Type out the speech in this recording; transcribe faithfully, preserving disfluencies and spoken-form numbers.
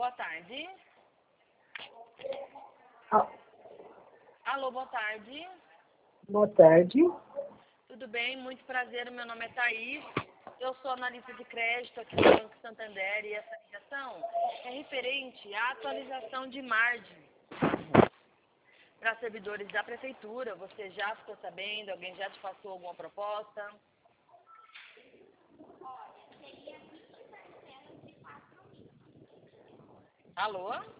boa tarde. Ah, Alô, boa tarde. boa tarde. Tudo bem? Muito prazer, meu nome é Thaís. Eu sou analista de crédito aqui no Banco Santander e essa ligação é referente à atualização de margem para servidores da prefeitura. Você já ficou sabendo? Alguém já te passou alguma proposta? Alô?